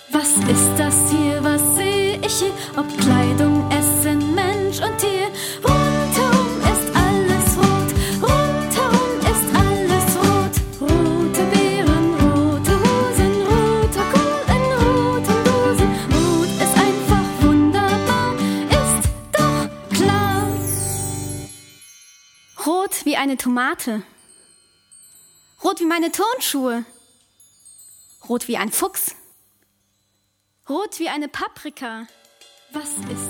Was ist das hier, was seh ich hier? Ob Kleidung, Essen, Mensch und Tier. Rundherum ist alles rot, rundherum ist alles rot. Rote Beeren, rote Hosen, roter Kohl in roten Dosen. Rot ist einfach wunderbar, ist doch klar. Rot wie eine Tomate. Rot wie meine Turnschuhe. Rot wie ein Fuchs. Rot wie eine Paprika. Was ist